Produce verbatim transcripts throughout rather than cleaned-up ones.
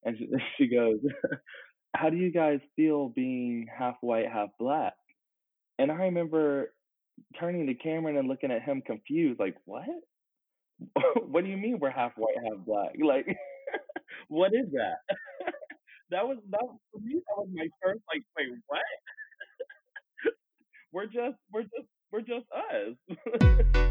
And she, she goes, "How do you guys feel being half white, half black?" And I remember turning to Cameron and looking at him confused, like, "What? What do you mean we're half white, half black? Like, what is that?" That was that was for me, that was my first, like, "Wait, what? We're just we're just we're just us."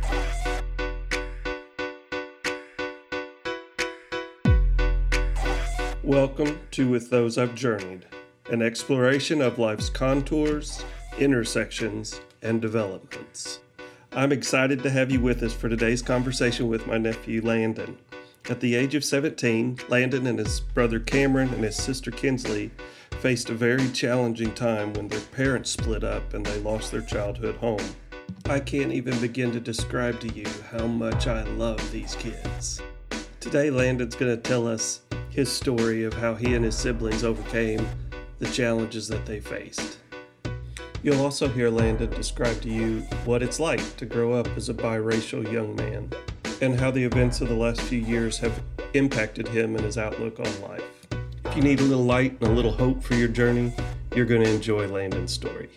Welcome to With Those I've Journeyed, an exploration of life's contours, intersections, and developments. I'm excited to have you with us for today's conversation with my nephew, Landon. At the age of seventeen, Landon and his brother Cameron and his sister Kinsley faced a very challenging time when their parents split up and they lost their childhood home. I can't even begin to describe to you how much I love these kids. Today, Landon's going to tell us his story of how he and his siblings overcame the challenges that they faced. You'll also hear Landon describe to you what it's like to grow up as a biracial young man and how the events of the last few years have impacted him and his outlook on life. If you need a little light and a little hope for your journey, you're going to enjoy Landon's story.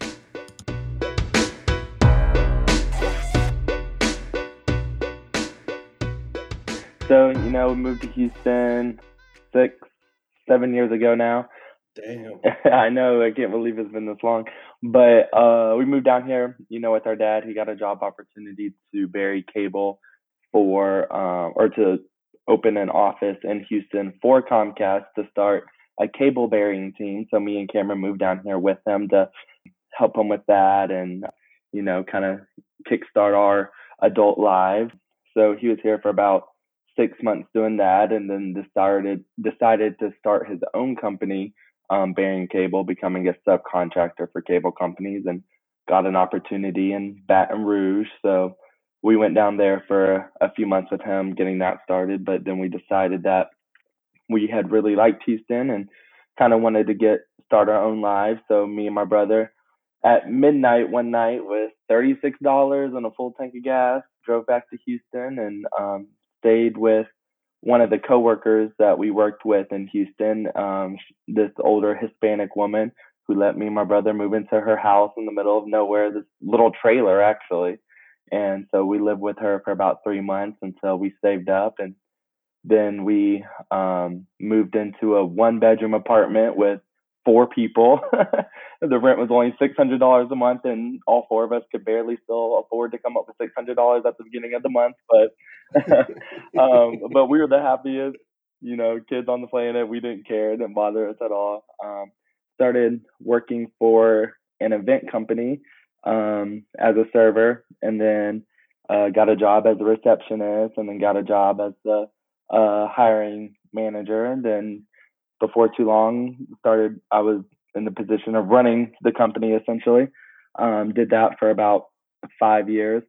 So, you know, we moved to Houston six, seven years ago now. Damn. I know, I can't believe it's been this long. But uh, we moved down here, you know, with our dad. He got a job opportunity to bury cable for, uh, or to open an office in Houston for Comcast to start a cable burying team. So me and Cameron moved down here with him to help him with that and, you know, kind of kickstart our adult lives. So he was here for about six months doing that, and then decided decided to start his own company, um, burying cable, becoming a subcontractor for cable companies, and got an opportunity in Baton Rouge. So we went down there for a few months with him, getting that started. But then we decided that we had really liked Houston and kind of wanted to get start our own lives. So me and my brother, at midnight one night with thirty-six dollars and a full tank of gas, drove back to Houston and um, stayed with one of the coworkers that we worked with in Houston, um, this older Hispanic woman who let me and my brother move into her house in the middle of nowhere, this little trailer actually. And so we lived with her for about three months until we saved up, and then we um, moved into a one bedroom apartment with four people. The rent was only six hundred dollars a month, and all four of us could barely still afford to come up with six hundred dollars at the beginning of the month. But um, but we were the happiest, you know, kids on the planet. We didn't care. It didn't bother us at all. Um, started working for an event company um, as a server, and then uh, got a job as a receptionist, and then got a job as the uh, hiring manager. And then before too long, started, I was in the position of running the company essentially. Um, did that for about five years.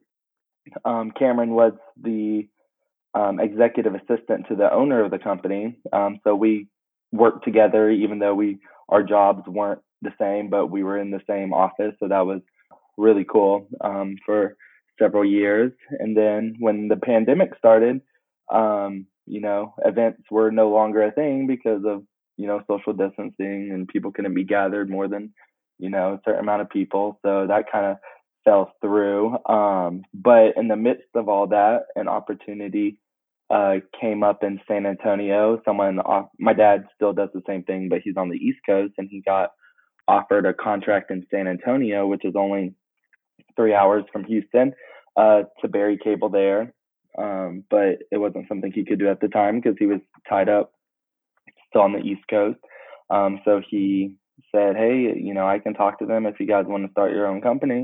Um, Cameron was the um, executive assistant to the owner of the company. Um, so we worked together, even though we our jobs weren't the same, but we were in the same office. So that was really cool um, for several years. And then when the pandemic started, um, you know, events were no longer a thing because of, you know, social distancing, and people couldn't be gathered more than, you know, a certain amount of people. So that kind of fell through. Um, but in the midst of all that, an opportunity uh, came up in San Antonio. Someone, off, my dad still does the same thing, but he's on the East Coast, and he got offered a contract in San Antonio, which is only three hours from Houston, uh, to bury cable there. Um, but it wasn't something he could do at the time because he was tied up still on the East Coast. Um, so he said, "Hey, you know, I can talk to them if you guys want to start your own company.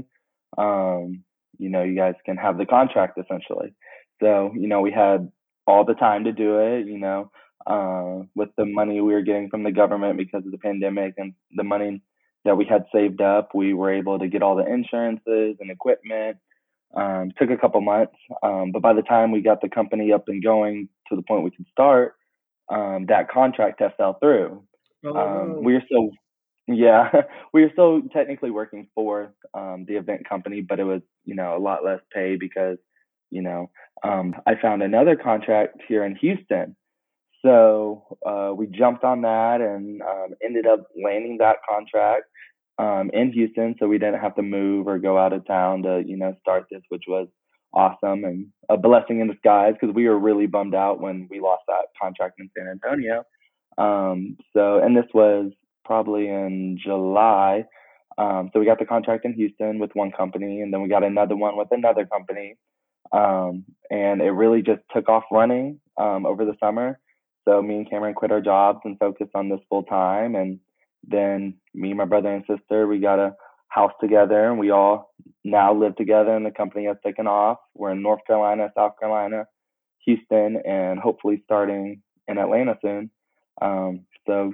Um, you know, you guys can have the contract essentially." So, you know, we had all the time to do it, you know, uh, with the money we were getting from the government because of the pandemic and the money that we had saved up. We were able to get all the insurances and equipment. Um, took a couple months, um, but by the time we got the company up and going to the point we could start, um, that contract had fell through. Oh, Um, no. we were still, yeah, we were still technically working for um, the event company, but it was, you know, a lot less pay because, you know, um, I found another contract here in Houston. so uh, we jumped on that and um, ended up landing that contract um, in Houston, so we didn't have to move or go out of town to, you know, start this, which was awesome and a blessing in disguise because we were really bummed out when we lost that contract in San Antonio. Um, so, and this was probably in July. Um, so we got the contract in Houston with one company, and then we got another one with another company. Um, and it really just took off running um, over the summer. So me and Cameron quit our jobs and focused on this full time. And then me, my brother and sister, we got a house together, and we all now live together. And the company has taken off. We're in North Carolina, South Carolina, Houston, and hopefully starting in Atlanta soon. Um, so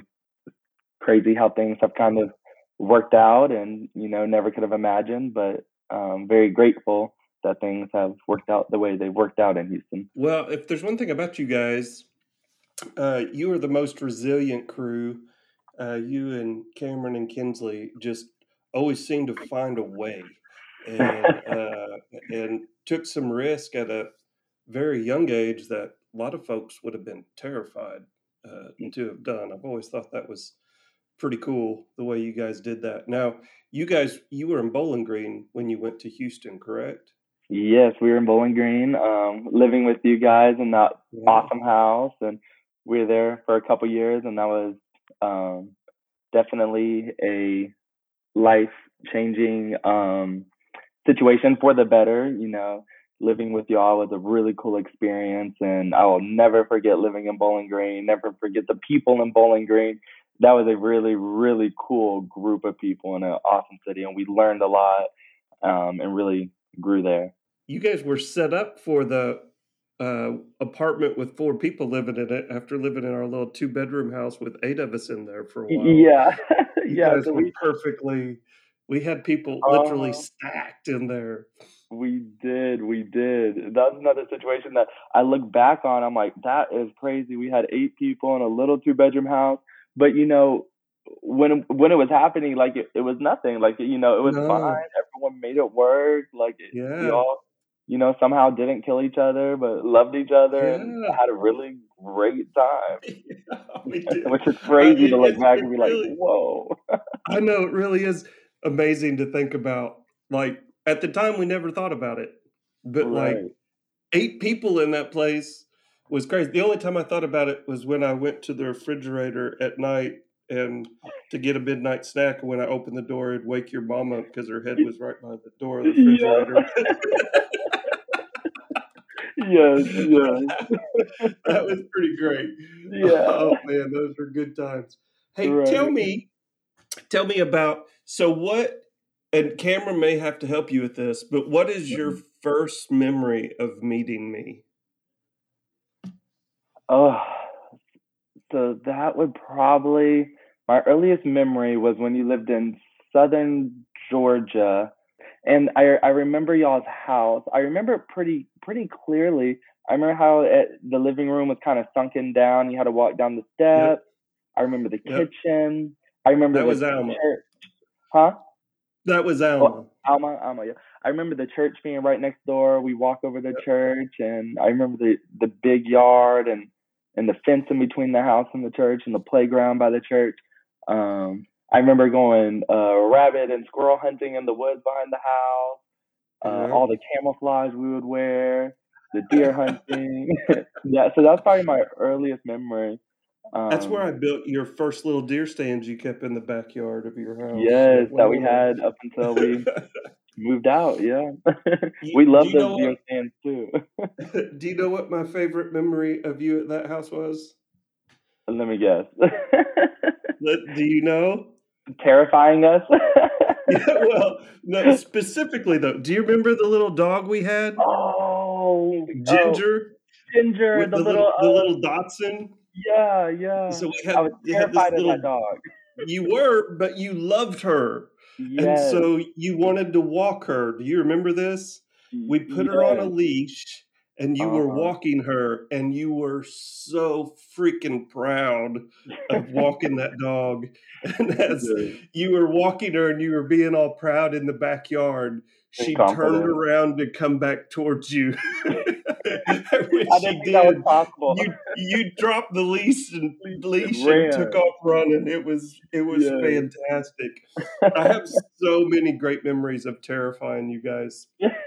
crazy how things have kind of worked out, and you know, never could have imagined, but um, very grateful that things have worked out the way they've worked out in Houston. Well, if there's one thing about you guys, uh, you are the most resilient crew. Uh, you and Cameron and Kinsley just always seem to find a way, and uh, and took some risk at a very young age that a lot of folks would have been terrified uh, to have done. I've always thought that was pretty cool the way you guys did that. Now, you guys, you were in Bowling Green when you went to Houston, correct? Yes, we were in Bowling Green, um, living with you guys in that Yeah. awesome house, and we were there for a couple years, and that was um, definitely a life-changing um, situation for the better. You know, living with y'all was a really cool experience, and I will never forget living in Bowling Green. Never forget the people in Bowling Green. That was a really, really cool group of people in an awesome city, and we learned a lot um, and really grew there. You guys were set up for the uh, apartment with four people living in it after living in our little two bedroom house with eight of us in there for a while. Yeah, You yeah. guys So were we, perfectly, we had people literally uh, stacked in there. we did, we did. That was another situation that I look back on. I'm like, that is crazy. We had eight people in a little two bedroom house, but you know, when when it was happening, like it, it was nothing. Like you know, it was fine. No, Everyone made it work. Like it, we yeah, all, you know, somehow didn't kill each other, but loved each other and yeah, had a really great time. yeah, we did. Which is I, crazy to it, look it's back it and be like, really, whoa. I know it really is amazing to think about. Like at the time, we never thought about it, but like Right. eight people in that place was crazy. The only time I thought about it was when I went to the refrigerator at night and to get a midnight snack. And when I opened the door, it'd wake your mom up because her head was right by the door of the Yeah. refrigerator. Yes. Yes. that, that was pretty great. Yeah. Oh man, those were good times. Hey, tell Right. me, tell me about so what. And Cameron may have to help you with this, but what is your first memory of meeting me? Oh, so that would probably my earliest memory was when you lived in southern Georgia, and I I remember y'all's house. I remember it pretty pretty clearly. I remember how it, the living room was kind of sunken down. You had to walk down the Yep, steps. I remember the yep. kitchen. I remember That the was Alma. church. Huh? That was Oh, Alma. Alma, Alma, yeah. I remember the church being right next door. We walk over the church, and I remember the the big yard and and the fence in between the house and the church and the playground by the church. Um, I remember going uh, rabbit and squirrel hunting in the woods behind the house. Uh, Yep. all the camouflage we would wear, the deer hunting. Yeah, so that's probably my earliest memory. That's where Um, I built your first little deer stands you kept in the backyard of your house. yes, At that one we point. had up until we moved out, yeah. You, We do love you know those what? deer stands too. Do you know what my favorite memory of you at that house was? Let me guess. Let- Do you know? Terrifying us? Yeah, well, no, specifically though, do you remember the little dog we had, Oh, oh, Ginger, Ginger, with the the little little, the uh, little Dotson? yeah, yeah. So we I had was you had this terrified of that little. dog. You were, but you loved her, and Yes, so you wanted to walk her. Do you remember this? y- We put her on a yes. leash, and you were Uh-huh. walking her, and you were so freaking proud of walking that dog. And as Yes, you were walking her and you were being all proud in the backyard, and she turned confident. around to come back towards you. When I she didn't think that was did, possible. you you dropped the leash and And leash and took ran. off running. It was it was Yeah. fantastic. I have so many great memories of terrifying you guys.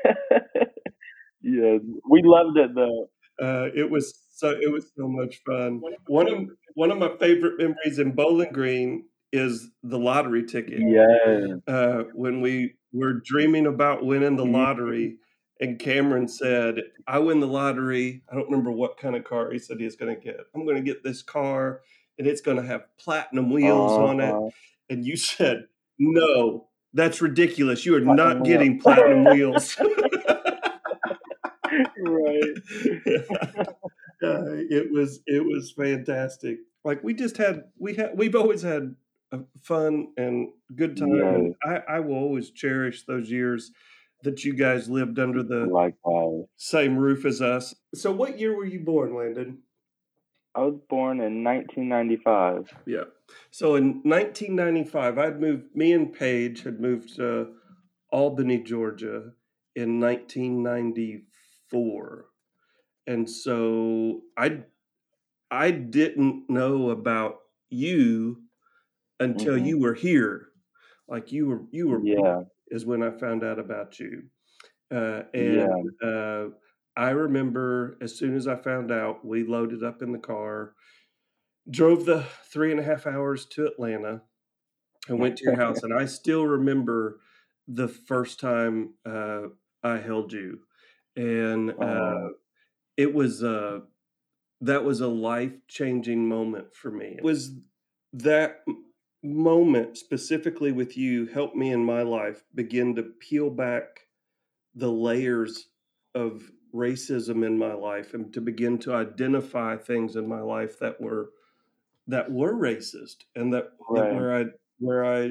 Yeah, we loved it though. Uh, it was so it was so much fun. One of one of my favorite memories in Bowling Green is the lottery ticket. Yes. Uh, when we were dreaming about winning the Mhm. lottery, and Cameron said, "I win the lottery." I don't remember what kind of car he said he was going to get. I'm going to get this car, and it's going to have platinum wheels on it. Uh-huh. And you said, "No, that's ridiculous. You are Platinum not wheel. getting platinum wheels." Right. Uh, it was it was fantastic. Like we just had we had we've always had a fun and good time, and Yes. I, I will always cherish those years that you guys lived under the Likewise. same roof as us. So, what year were you born, Landon? I was born in nineteen ninety-five. Yeah. So in nineteen ninety-five, I'd moved. Me and Paige had moved to Albany, Georgia, in nineteen ninety-four, and so I I didn't know about you until Mhm. you were here. Like you were you were Yeah. is when I found out about you. Uh, and Yeah. uh, I remember as soon as I found out, we loaded up in the car, drove the three and a half hours to Atlanta, and went to your house. And I still remember the first time uh, I held you, and uh, Oh. it was uh, that was a life changing moment for me. It was that m- moment specifically with you helped me in my life begin to peel back the layers of racism in my life and to begin to identify things in my life that were that were racist and that, that Right. where I where I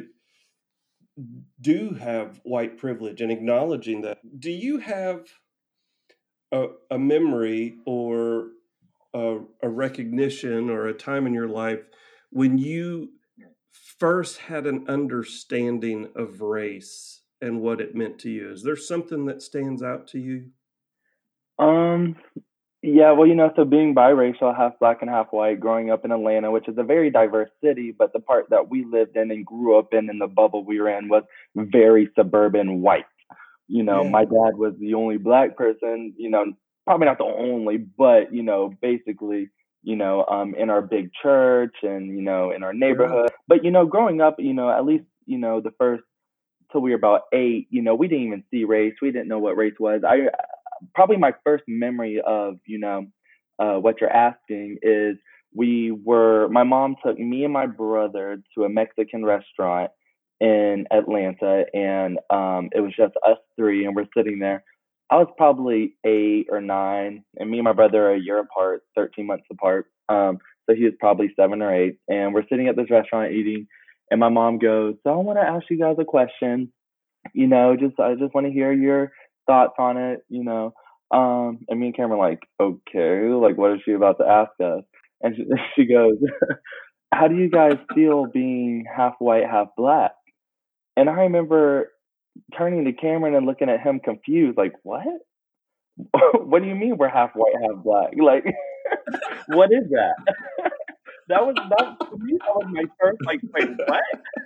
do have white privilege and acknowledging that. Do you have a, a memory or a, a recognition or a time in your life when you first had an understanding of race and what it meant to you? Is there something that stands out to you? Um, yeah, well, you know, so being biracial, half black and half white, growing up in Atlanta, which is a very diverse city, but the part that we lived in and grew up in, in the bubble we were in, was very suburban white. You know, Yeah. my dad was the only black person, you know, probably not the only, but, you know, basically, you know, um, in our big church and, you know, in our Sure. neighborhood. But, you know, growing up, you know, at least, you know, the first till we were about eight, you know, we didn't even see race. We didn't know what race was. I probably my first memory of, you know, uh, what you're asking is we were, my mom took me and my brother to a Mexican restaurant in Atlanta, and um, it was just us three, and we're sitting there. I was probably eight or nine, and me and my brother are a year apart, thirteen months apart. Um, so he was probably seven or eight, and we're sitting at this restaurant eating, and my mom goes, "So I want to ask you guys a question. You know, just I just want to hear your thoughts on it. You know." Um, and me and Cameron like, okay, like what is she about to ask us? And she, she goes, "How do you guys feel being half white, half black?" And I remember turning to Cameron and looking at him confused, like, what? What do you mean we're half white, half black? Like, what is that? That was that to me. That was my first like, wait, what?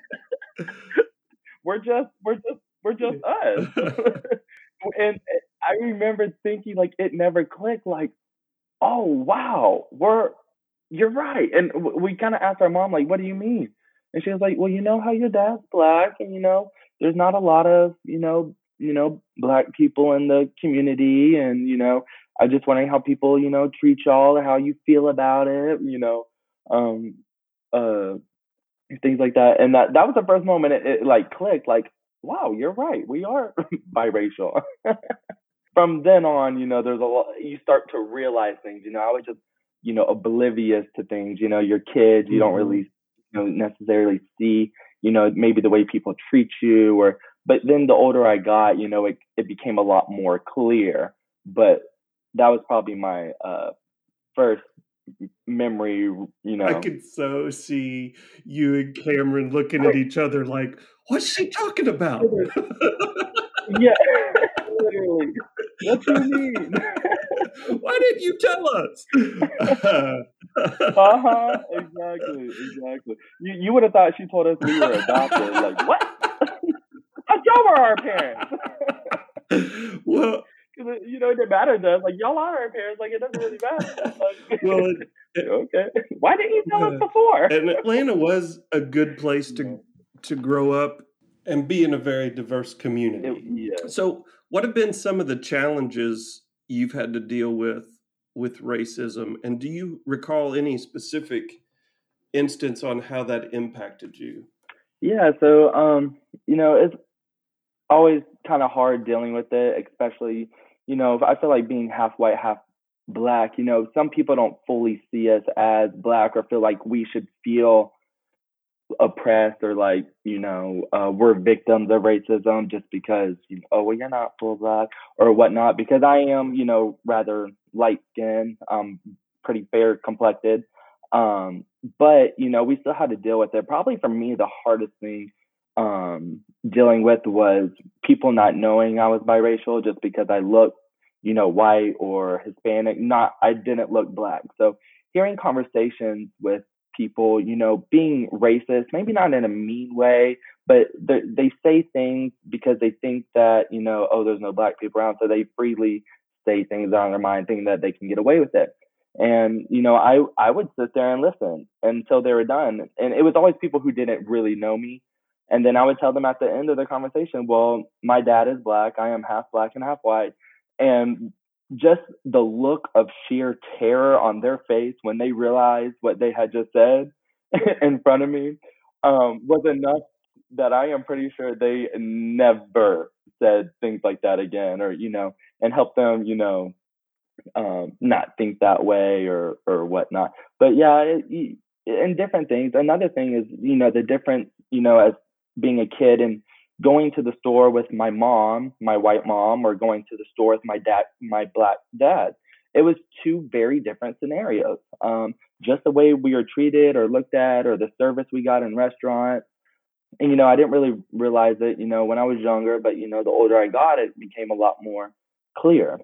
We're just, we're just, we're just us. And I remember thinking like it never clicked. Like, oh wow, we're you're right. And w- we kind of asked our mom like, what do you mean? And she was like, well, you know how your dad's black, and you know there's not a lot of you know you know black people in the community, and you know I just wondering how people you know treat y'all or how you feel about it, you know, um, uh, things like that. And that that was the first moment it, it like clicked. Like, wow, you're right, we are biracial. From then on, you know, there's a lot, you start to realize things. You know, I was just, you know, oblivious to things. You know, you're kids, you don't Mhm. really, you know, necessarily see, you know, maybe the way people treat you or, but then the older I got, you know, it, it became a lot more clear. But that was probably my uh, first memory, you I know. could so see you and Cameron looking at each other like, "What's she talking about?" Yeah, literally. What do you mean? Why didn't you tell us? Uh-huh. Exactly. Exactly. You you would have thought she told us we were adopted. Like, what? I thought y'all were our parents. Well, Because you know, it didn't matter to us. Like, y'all are our parents. Like, it doesn't really matter. Like, well, it, it, okay. Why didn't you tell us uh, before? and Atlanta was a good place Yeah. to to grow up and be in a very diverse community. It, yeah. So, what have been some of the challenges you've had to deal with with racism, and do you recall any specific instance on how that impacted you? Yeah. So, um, you know, it's always kind of hard dealing with it, especially, you know, I feel like being half white, half black, you know, some people don't fully see us as black or feel like we should feel oppressed or like, you know, uh, we're victims of racism just because, you know, oh, well, you're not full black or whatnot, because I am, you know, rather light skinned, um, pretty fair complected. Um, but, you know, we still had to deal with it. Probably for me, the hardest thing um, dealing with was people not knowing I was biracial just because I looked, you know, white or Hispanic. Not, I didn't look black. So hearing conversations with people, you know, being racist, maybe not in a mean way, but they, they say things because they think that, you know, oh, there's no black people around. So they freely say things on their mind, thinking that they can get away with it. And, you know, I, I would sit there and listen until they were done. And it was always people who didn't really know me. And then I would tell them at the end of the conversation, well, my dad is black. I am half black and half white. And just the look of sheer terror on their face when they realized what they had just said in front of me um, was enough that I am pretty sure they never said things like that again, or, you know, and help them, you know, um, not think that way or, or whatnot. But yeah, it, and different things. Another thing is, you know, the difference, you know, as being a kid and going to the store with my mom, my white mom, or going to the store with my dad, my black dad. It was two very different scenarios. Um, just the way we were treated or looked at, or the service we got in restaurants. And, you know, I didn't really realize it, you know, when I was younger, but, you know, the older I got, it became a lot more clear.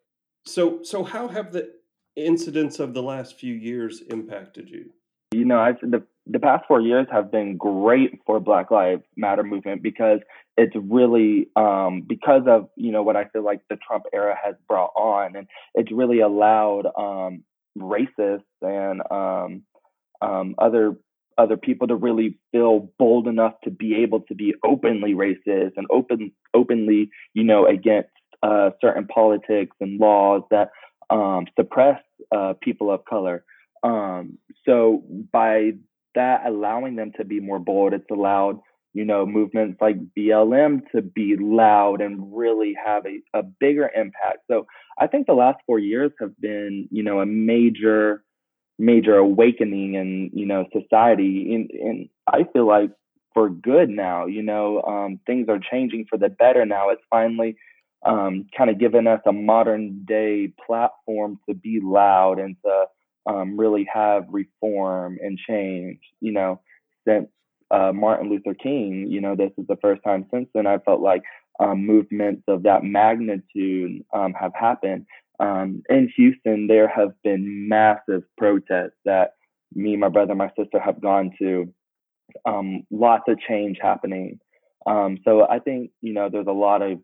So, so how have the incidents of the last few years impacted you? You know, I the the past four years have been great for Black Lives Matter movement because it's really um, because of, you know, what I feel like the Trump era has brought on, and it's really allowed um, racists and um, um, other other people to really feel bold enough to be able to be openly racist and open openly, you know, against uh, certain politics and laws that um, suppress uh, people of color. Um, so by that allowing them to be more bold, it's allowed, you know, movements like B L M to be loud and really have a, a bigger impact. So I think the last four years have been, you know, a major, major awakening in, you know, society. And, and I feel like for good now, you know, um, things are changing for the better now. It's finally um, kind of given us a modern day platform to be loud and to um, really have reform and change. You know, since uh, Martin Luther King, you know, this is the first time since then I felt like um, movements of that magnitude um, have happened. Um, in Houston, there have been massive protests that me, my brother, my sister have gone to. Um, lots of change happening. Um, so I think, you know, there's a lot of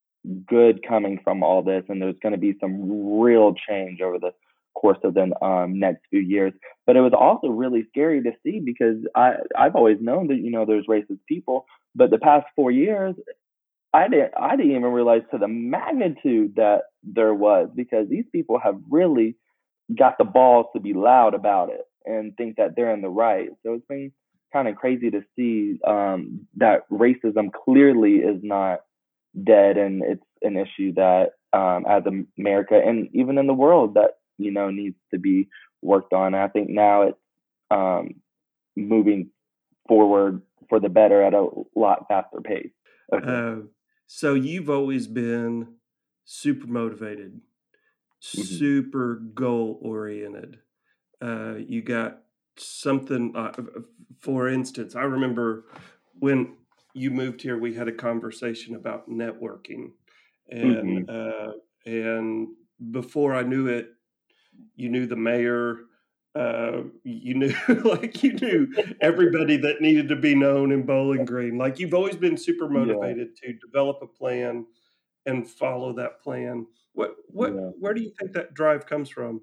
good coming from all this, and there's going to be some real change over the course of the um, next few years. But it was also really scary to see because I I've always known that, you know, there's racist people, but the past four years I didn't I didn't even realize to the magnitude that there was, because these people have really got the balls to be loud about it and think that they're in the right. So it's been kind of crazy to see um, that racism clearly is not dead, and it's an issue that um, as America and even in the world that, you know, needs to be worked on. And I think now it's um, moving forward for the better at a lot faster pace. Okay. Uh, so you've always been super motivated, Mm-hmm. super goal oriented. Uh, you got something, uh, for instance, I remember when you moved here, we had a conversation about networking and, Mm-hmm. uh, and before I knew it, you knew the mayor. Uh, you knew like you knew everybody that needed to be known in Bowling Green. Like you've always been super Yeah, motivated to develop a plan and follow that plan. What what yeah. where do you think that drive comes from?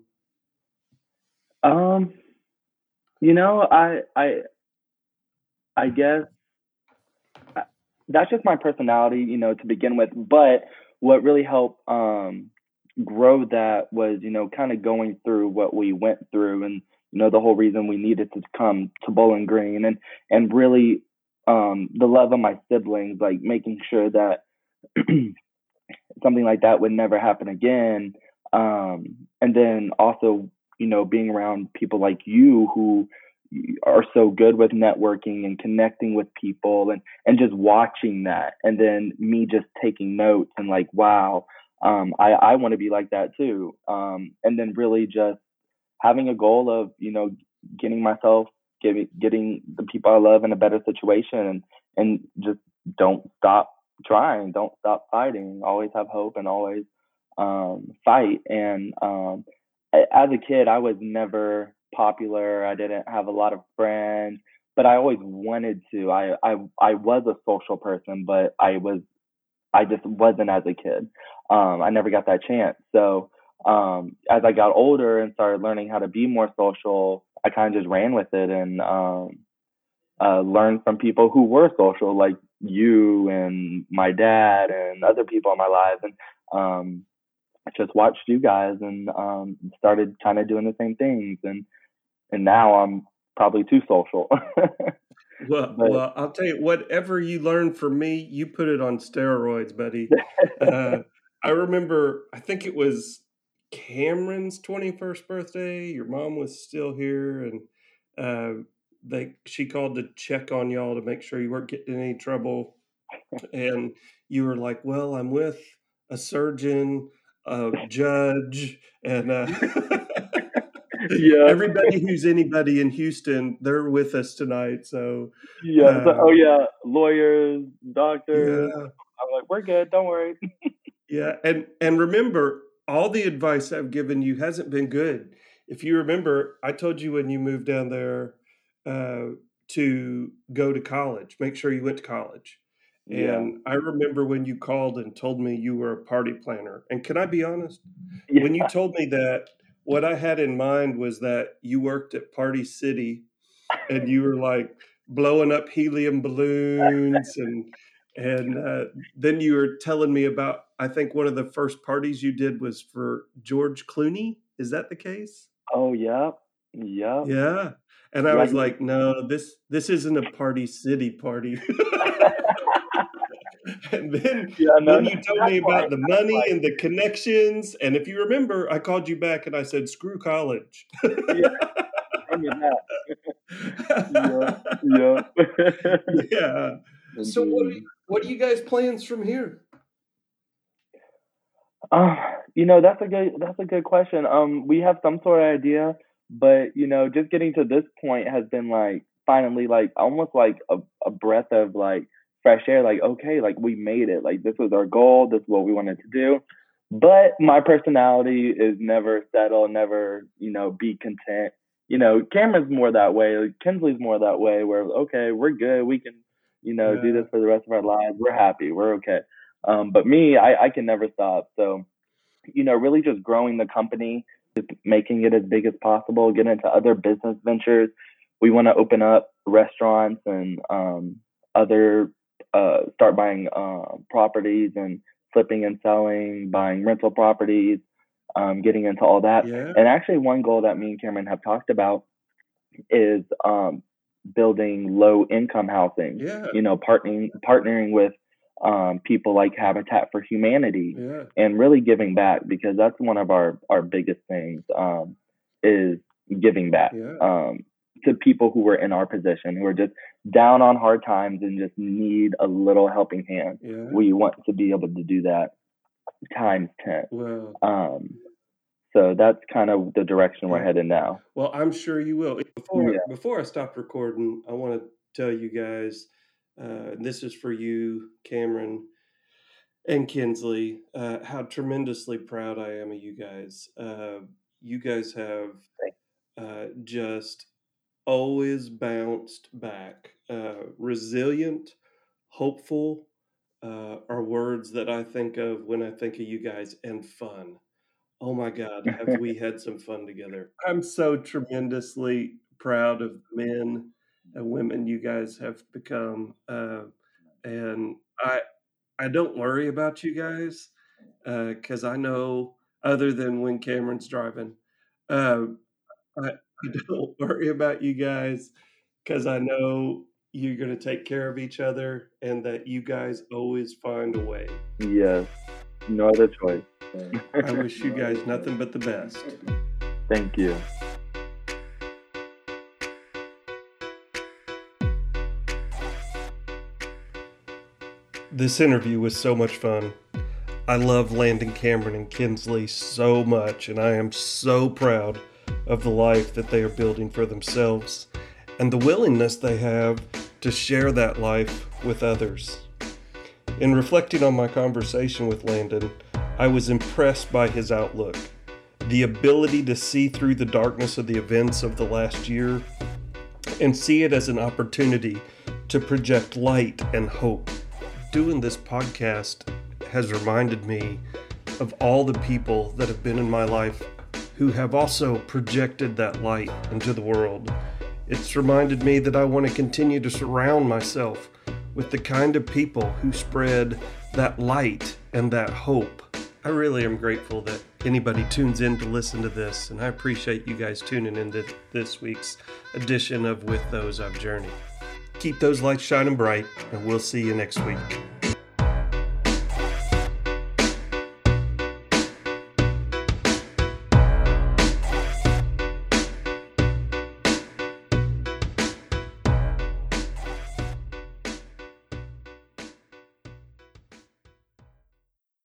Um, you know, I I I guess uh, that's just my personality, you know, to begin with. But what really helped um, grow that was, you know, kind of going through what we went through, and you know, the whole reason we needed to come to Bowling Green, and and really um, the love of my siblings, like making sure that something like that would never happen again. Um, and then also, you know, being around people like you who are so good with networking and connecting with people, and and just watching that, and then me just taking notes and like, wow, um, I I want to be like that too. Um, and then really just having a goal of, you know, getting myself, getting getting the people I love in a better situation, and and just don't stop trying, don't stop fighting, always have hope, and always um, fight. And um, as a kid, I was never popular. I didn't have a lot of friends, but I always wanted to. I I I was a social person, but I was I just wasn't as a kid. Um, I never got that chance. So um, as I got older and started learning how to be more social, I kind of just ran with it, and um, uh, learned from people who were social, like you and my dad and other people in my life, and um, just watched you guys, and um, started kind of doing the same things. And and now I'm probably too social. Well, But well, I'll tell you, whatever you learned from me, you put it on steroids, buddy. Uh, I remember, I think it was Cameron's twenty-first birthday. Your mom was still here, and uh, they she called to check on y'all to make sure you weren't getting in any trouble. And you were like, "Well, I'm with a surgeon, a judge, and uh, yeah, everybody who's anybody in Houston, they're with us tonight." So, yeah. So, uh, oh yeah, lawyers, doctors. yeah, I'm like, we're good. Don't worry. yeah, and and remember, all the advice I've given you hasn't been good. If you remember, I told you when you moved down there uh, to go to college, make sure you went to college. Yeah, And I remember when you called and told me you were a party planner. And can I be honest? When you yeah, told me that, what I had in mind was that you worked at Party City and you were like blowing up helium balloons, and and uh, then you were telling me about, I think one of the first parties you did was for George Clooney. Is that the case? oh yeah, yeah, Yeah. And I yeah. was He was. like, no, this this isn't a Party City party. And then Yeah, no, then not, you told not me quite, about the not money quite. and the connections. And if you remember, I called you back and I said, screw college. Yeah, remember that. Yeah, yeah. Yeah. So what are you, Indeed. what are you guys plans from here? Uh, you know, that's a good that's a good question. Um, we have some sort of idea, but you know, just getting to this point has been like finally like almost like a, a breath of like fresh air. Like, okay, like we made it. Like this was our goal. This is what we wanted to do. But my personality is never settle, never, you know, be content. You know, Cameron's more that way. Like, Kinsley's more that way. Where okay, we're good. We can, you know, do this Yeah. for the rest of our lives. We're happy. We're okay. Um, but me, I, I can never stop. So, you know, really just growing the company, just making it as big as possible, get into other business ventures. We want to open up restaurants and um, other, uh, start buying uh, properties and flipping and selling, buying rental properties, um, getting into all that. Yeah. And actually, one goal that me and Cameron have talked about is um, building low income housing. Yeah. You know, partnering partnering with um, people like Habitat for Humanity, Yeah. and really giving back, because that's one of our our biggest things, um, is giving back, Yeah. um, to people who are in our position, who are just down on hard times and just need a little helping hand. Yeah. We want to be able to do that times ten. Well, Um, so that's kind of the direction we're yeah. headed now. Well, I'm sure you will. Before Yeah. before I stop recording, I want to tell you guys, uh, and this is for you, Cameron. and Kinsley, uh, how tremendously proud I am of you guys. Uh, you guys have uh, just always bounced back. Uh, resilient, hopeful uh, are words that I think of when I think of you guys, and fun. Oh my God, have we had some fun together? I'm so tremendously proud of the men and women you guys have become. Uh, and I I don't worry about you guys because I know, other than when Cameron's driving, uh, I, I don't worry about you guys because I know you're going to take care of each other and that you guys always find a way. Yes, no other choice. I wish you guys nothing but the best. Thank you. This interview was so much fun. I love Landon, Cameron, and Kinsley so much, and I am so proud of the life that they are building for themselves and the willingness they have to share that life with others. In reflecting on my conversation with Landon, I was impressed by his outlook, the ability to see through the darkness of the events of the last year and see it as an opportunity to project light and hope. Doing this podcast has reminded me of all the people that have been in my life who have also projected that light into the world. It's reminded me that I want to continue to surround myself with the kind of people who spread that light and that hope. I really am grateful that anybody tunes in to listen to this, and I appreciate you guys tuning into this week's edition of With Those I've Journeyed. Keep those lights shining bright, and we'll see you next week.